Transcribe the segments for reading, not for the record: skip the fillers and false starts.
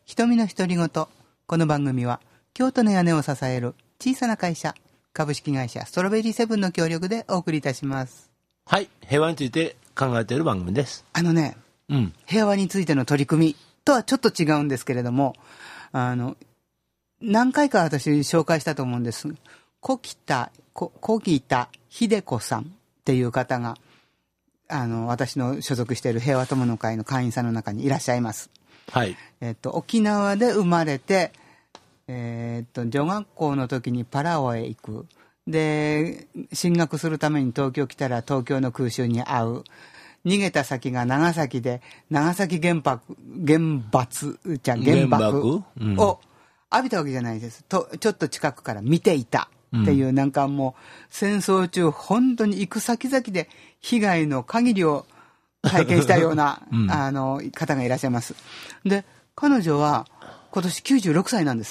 瞳の独り言。この番組は京都の屋根を支える小さな会社株式会社ストロベリーセブンの協力でお送りいたします。 はい、平和について考えている番組です。 平和についての取り組みとはちょっと違うんですけれども、何回か私紹介したと思うんです。小北秀子さんっていう方が私の所属している平和友の会の会員さんの中にいらっしゃいます。 はい。 沖縄で生まれて、女学校の時にパラオへ行く。で、進学するために東京来たら東京の空襲に遭う。逃げた先が長崎で、長崎原爆を浴びたわけじゃないです。ちょっと近くから見ていたっていう、なんかもう戦争中本当に行く先々で被害の限りを体験したような、方がいらっしゃいます。で、彼女は今年96歳なんです。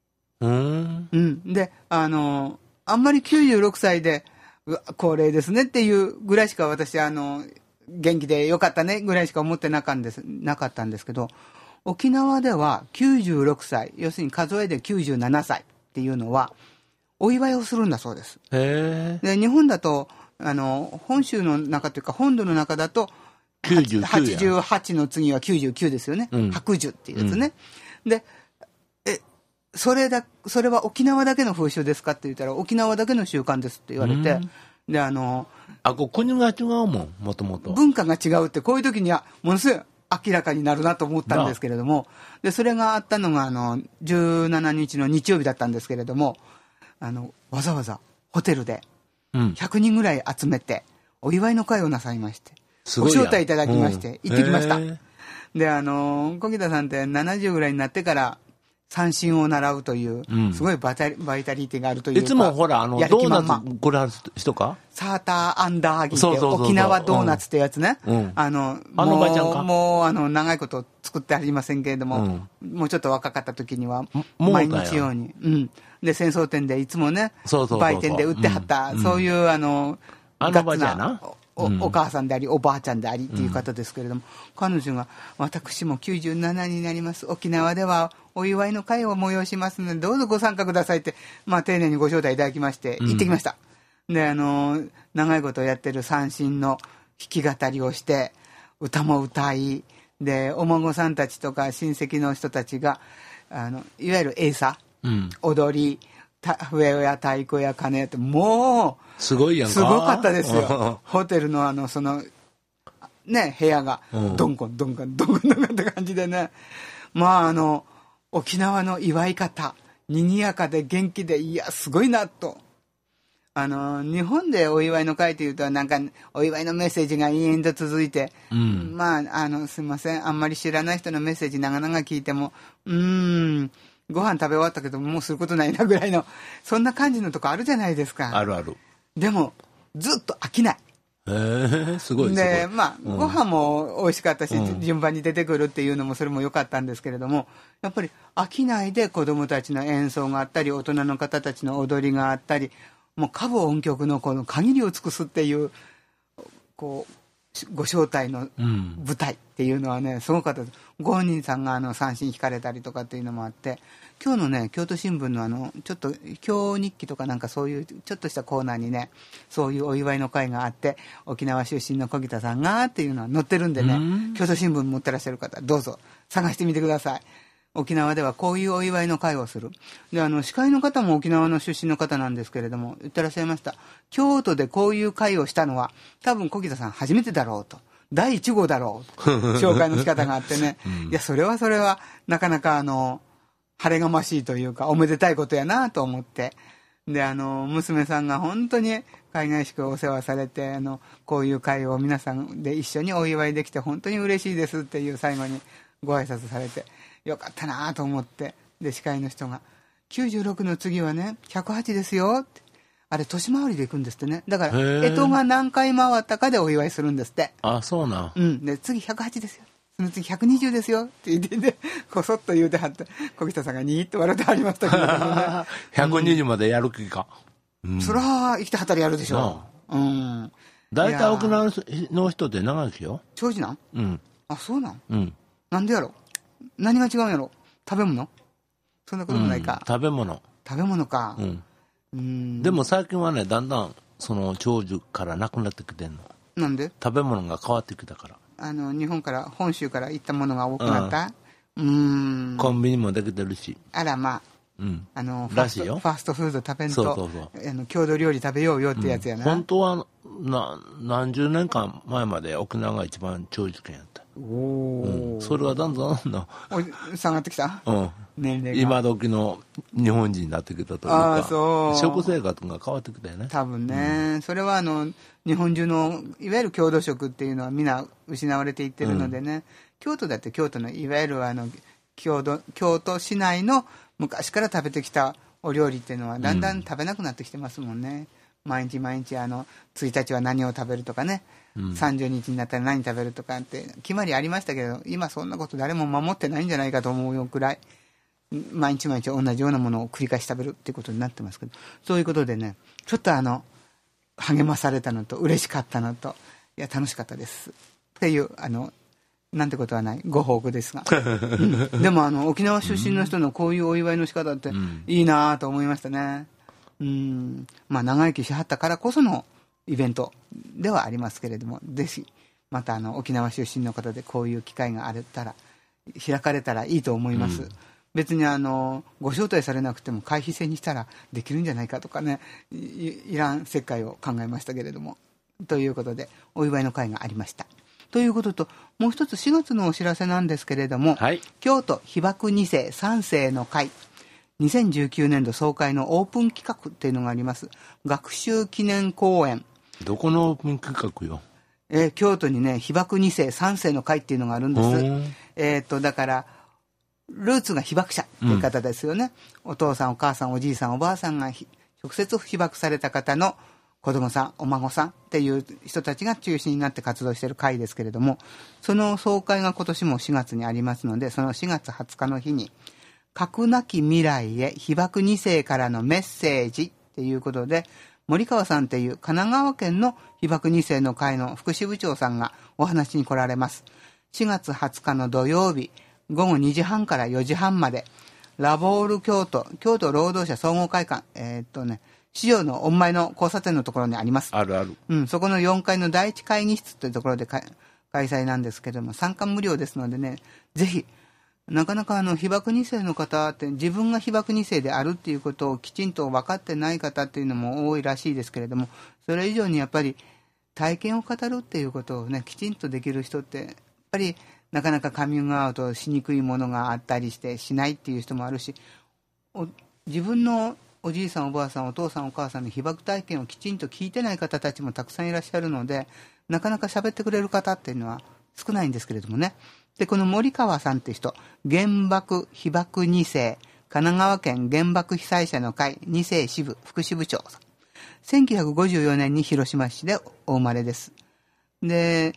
で、あんまり96歳で、高齢ですねっていうぐらいしか私、元気でよかったねぐらいしか思ってなかったんですけど、沖縄では96歳、要するに数えで97歳っていうのは、お祝いをするんだそうです。で、日本だと、本州の中というか、本土の中だと、88の次は99ですよね。白寿っていうやつね。で、それは沖縄だけの風習ですかって言ったら、沖縄だけの習慣ですって言われて、で、 国が違うもん、もともと。 文化が違うって、こういう時には、ものすごい明らかになるなと思ったんですけれども、で、それがあったのが、17日の日曜日だったんですけれども、わざわざホテルで、100人ぐらい集めて、お祝いの会をなさいまして、ご招待いただきまして、行ってきました。で、小木田さんって70ぐらいになってから、三振を習うという、すごいバイタリティがあるというか。 いつもほら、ドーナツこれある人かサーターアンダーギーって沖縄ドーナツってやつね。 のばちゃんかもう長いこと作ってありませんけれども、もうちょっと若かった時には、毎日ように。で、戦争店でいつもね、売店で売ってはった、そういうガッツなお母さんでありおばあちゃんでありっていう方ですけれども、彼女が私も97になります、沖縄ではお祝いの会を催しますのでどうぞご参加くださいって、丁寧にご招待いただきまして行ってきました。で、長いことやってる三線の弾き語りをして歌も歌いで、お孫さんたちとか親戚の人たちがいわゆるエイサ、踊り、笛や太鼓や鐘やって、もうすごいやんか、 すごかったですよ。ホテルのそのね、部屋がどんこんどんこんどんこんどんこんって感じでね、沖縄の祝い方、賑やかで元気で、いやすごいなと。日本でお祝いの会というと、なんかお祝いのメッセージが延々と続いて、すいません、あんまり知らない人のメッセージ長々聞いても、ご飯食べ終わったけどもうすることないなぐらいの、そんな感じのとこあるじゃないですか。 あるある。 でもずっと飽きない。 すごいで、ご飯も美味しかったし、順番に出てくるっていうのもそれも良かったんですけれども、やっぱり飽きないで子どもたちの演奏があったり、大人の方たちの踊りがあったり、もう歌舞音曲のこの限りを尽くすっていう、こうご招待の舞台っていうのはね、すごかったです。ご本人さんが三振弾かれたりとかっていうのもあって、今日のね、京都新聞のちょっと京日記とかなんかそういうちょっとしたコーナーにね、そういうお祝いの会があって、沖縄出身の小木田さんがっていうのは載ってるんでね、京都新聞持ってらっしゃる方どうぞ探してみてください。沖縄ではこういうお祝いの会をする。で、司会の方も沖縄の出身の方なんですけれども、言ってらっしゃいました。京都でこういう会をしたのは多分小木田さん初めてだろうと、第1号だろうと紹介の仕方があってね、いやそれはなかなか晴れがましいというかおめでたいことやなと思って、で娘さんが本当に海外しくお世話されて、こういう会を皆さんで一緒にお祝いできて本当に嬉しいですっていう最後にご挨拶されて、よかったなと思って、で司会の人が96の次はね108ですよって、あれ年回りで行くんですってね。だから干支が何回回ったかでお祝いするんですって。 あ、そうなん。 で次108ですよ、その次120ですよって言ってね、こそっと言うてはって、小北さんがニーッと笑ってはりましたけどね 120までやる気か。 そら生きてはったらやるでしょう。 大体沖縄の人って長生きよ。 長寿なん？あ、そうなん？ うん。 なんでやろ、何が違うんやろ。 食べ物そんなこともないか。 食べ物か。 でも最近はね、だんだんその長寿からなくなってきてんの。 なんで？ 食べ物が変わってきたから。 日本から、本州から行ったものが多くなった。 コンビニもできてるし。 あらまあ。 らしいよ。 ファストフード食べんと、 そう郷土料理食べようよってやつやな。 本当は何十年間前まで沖縄が一番長寿県やった。それがだんだん下がってきた、年齢が今時の日本人になってきたというか、食生活が変わってきたよね。 多分ね、それは日本中のいわゆる郷土食っていうのはみんな失われていってるのでね、京都だって京都のいわゆる京都市内の昔から食べてきたお料理っていうのはだんだん食べなくなってきてますもんね。毎日1日は何を食べるとかね、30日になったら何食べるとかって決まりありましたけど、今そんなこと誰も守ってないんじゃないかと思うよくらい毎日同じようなものを繰り返し食べるっていうことになってますけど、そういうことでね、ちょっと励まされたのと嬉しかったのと、いや楽しかったですっていうなんてことはないご報告ですが、でも沖縄出身の人のこういうお祝いの仕方っていいなと思いましたね。まあ長生きしはったからこそのイベントではありますけれども、ぜひまた沖縄出身の方でこういう機会があったら開かれたらいいと思います。別にご招待されなくても会費制にしたらできるんじゃないかとかね、いらん世界を考えましたけれども、ということでお祝いの会がありましたということと、もう一つ4月のお知らせなんですけれども、京都被爆2世3世の会2019年度総会のオープン企画っていうのがあります。学習記念講演。 どこのオープン企画よ？ 京都にね、被爆2世3世の会っていうのがあるんです。だからルーツが被爆者っていう方ですよね。お父さんお母さんおじいさんおばあさんが直接被爆された方の子供さんお孫さんっていう人たちが中心になって活動している会ですけれども、その総会が今年も4月にありますので、その4月20日の日に核なき未来へ被爆2世からのメッセージっていうことで、森川さんっていう神奈川県の被爆2世の会の副支部長さんがお話に来られます。4月20日の土曜日午後2時半から4時半まで、ラボール京都労働者総合会館、市場の御前の交差点のところにあります。 あるある。 そこの4階の第一会議室というところで開催なんですけども、参加無料ですのでね、ぜひ、なかなか被爆2世の方って自分が被爆2世であるっていうことをきちんと分かってない方っていうのも多いらしいですけれども、それ以上にやっぱり体験を語るっていうことをね、きちんとできる人ってやっぱりなかなかカミングアウトしにくいものがあったりしてしないっていう人もあるし、自分のおじいさんおばあさんお父さんお母さんの被爆体験をきちんと聞いてない方たちもたくさんいらっしゃるので、なかなか喋ってくれる方っていうのは少ないんですけれどもね。でこの森川さんって人、原爆被爆2世神奈川県原爆被災者の会2世支部副支部長さん、1954年に広島市でお生まれです。で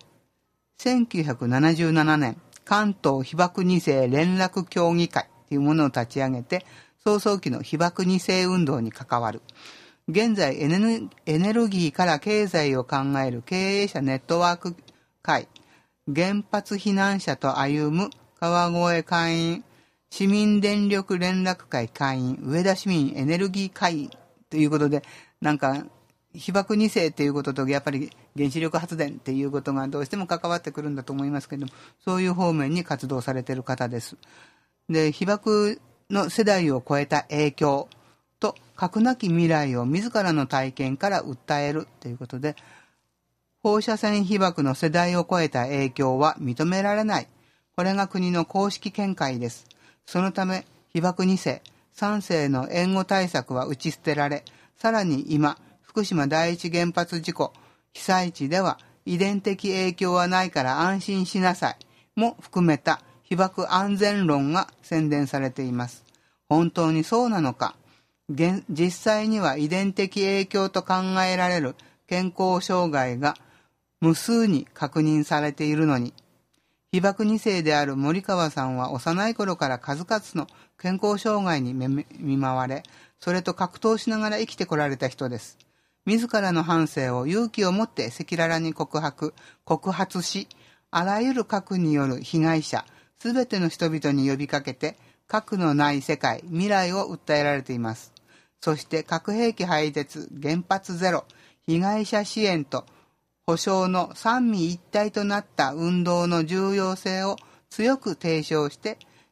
1977年関東被爆2世連絡協議会というものを立ち上げて、早々期の被爆2世運動に関わる。現在エネルギーから経済を考える経営者ネットワーク会、原発避難者と歩む川越会員、市民電力連絡会会員、上田市民エネルギー会ということで、なんか被爆2世ということとやっぱり原子力発電っていうことがどうしても関わってくるんだと思いますけども、そういう方面に活動されている方です。で被爆の世代を超えた影響と核なき未来を自らの体験から訴えるということで、放射線被爆の世代を超えた影響は認められない。これが国の公式見解です。そのため被爆2世3世の援護対策は打ち捨てられ、さらに今福島第一原発事故被災地では遺伝的影響はないから安心しなさいも含めた被爆安全論が宣伝されています。本当にそうなのか。実際には遺伝的影響と考えられる健康障害が無数に確認されているのに、被爆2世である森川さんは幼い頃から数々の健康障害に見舞われ、それと格闘しながら生きてこられた人です。自らの半生を勇気を持って赤裸々に告発し、あらゆる核による被害者、すべての人々に呼びかけて、 核のない世界、未来を訴えられています。そして核兵器廃絶、原発ゼロ、被害者支援と保障の三位一体となった運動の重要性を強く提唱して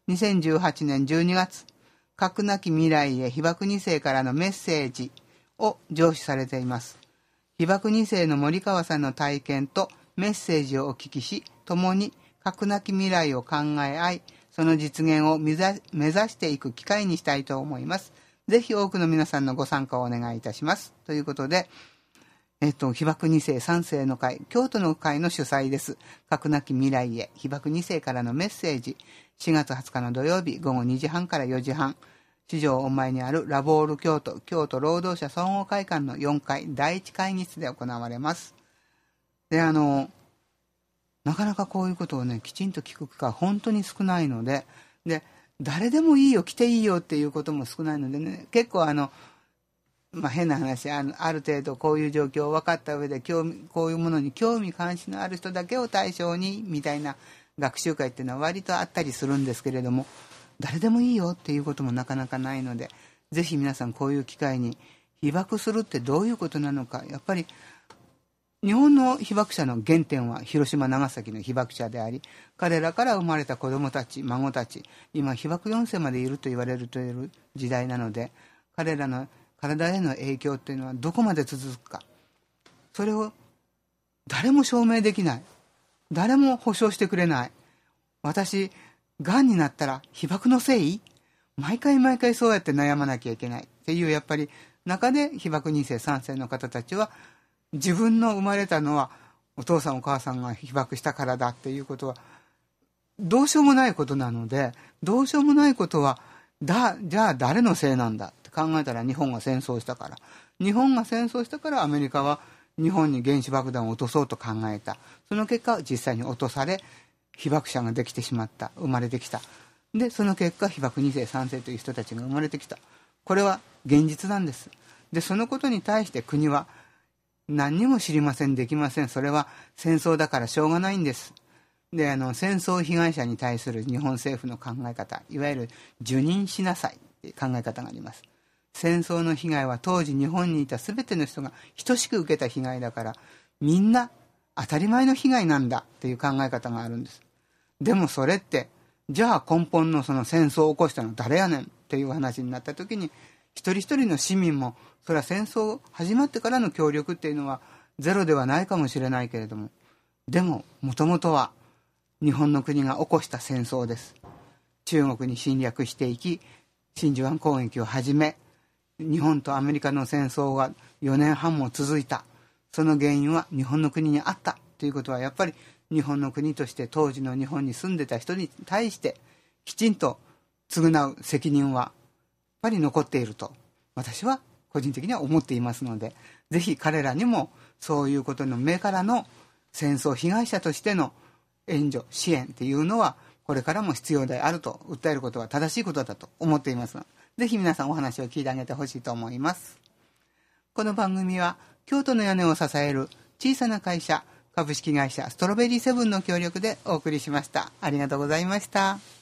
、2018年12月、核なき未来へ被爆2世からのメッセージを上梓されています。被爆2世の森川さんの体験とメッセージをお聞きし、共に核なき未来を考え合い、その実現を目指していく機会にしたいと思います。ぜひ多くの皆さんのご参加をお願いいたします。ということで、被爆2世3世の会、京都の会の主催です。核なき未来へ被爆2世からのメッセージ、4月20日の土曜日午後2時半から4時半、四条御前にあるラボール京都、京都労働者総合会館の4階第1会議室で行われます。で、なかなかこういうことをね、きちんと聞く機会本当に少ないので、誰でもいいよ、来ていいよっていうことも少ないのでね、結構変な話、ある程度こういう状況を分かった上でこういうものに興味関心のある人だけを対象にみたいな学習会っていうのは割とあったりするんですけれども、誰でもいいよっていうこともなかなかないので、ぜひ皆さんこういう機会に被爆するってどういうことなのか、やっぱり日本の被爆者の原点は広島長崎の被爆者であり、彼らから生まれた子どもたち孫たち、今被爆4世までいると言われるという時代なので、彼らの体への影響っていうのはどこまで続くか、それを誰も証明できない、誰も保証してくれない。私がんになったら被爆のせい、毎回そうやって悩まなきゃいけないっていうやっぱり中で、被爆2世3世の方たちは自分の生まれたのはお父さんお母さんが被爆したからだっていうことはどうしようもないことなので、どうしようもないことはじゃあ誰のせいなんだって考えたら、日本が戦争したからアメリカは日本に原子爆弾を落とそうと考えた。その結果実際に落とされ被爆者ができてしまった、生まれてきた。でその結果被爆2世3世という人たちが生まれてきた。これは現実なんです。でそのことに対して国は何にも知りません、できません、それは戦争だからしょうがないんです。で戦争被害者に対する日本政府の考え方、いわゆる受任しなさいという考え方があります。戦争の被害は当時日本にいた全ての人が等しく受けた被害だから、みんな当たり前の被害なんだっていう考え方があるんです。でもそれってじゃあ根本のその戦争を起こしたの誰やねんっていう話になった時に、一人一人の市民もそれは戦争始まってからの協力っていうのはゼロではないかもしれないけれども、でももともとは日本の国が起こした戦争です。中国に侵略していき、真珠湾攻撃をはじめ、日本とアメリカの戦争が4年半も続いた。その原因は日本の国にあったということは、やっぱり日本の国として当時の日本に住んでた人に対してきちんと償う責任はやっぱり残っていると私は個人的には思っていますので、ぜひ彼らにもそういうことの目からの戦争被害者としての援助支援っていうのはこれからも必要であると訴えることは正しいことだと思っていますので、ぜひ皆さんお話を聞いてあげてほしいと思います。この番組は京都の屋根を支える小さな会社株式会社ストロベリーセブンの協力でお送りしました。ありがとうございました。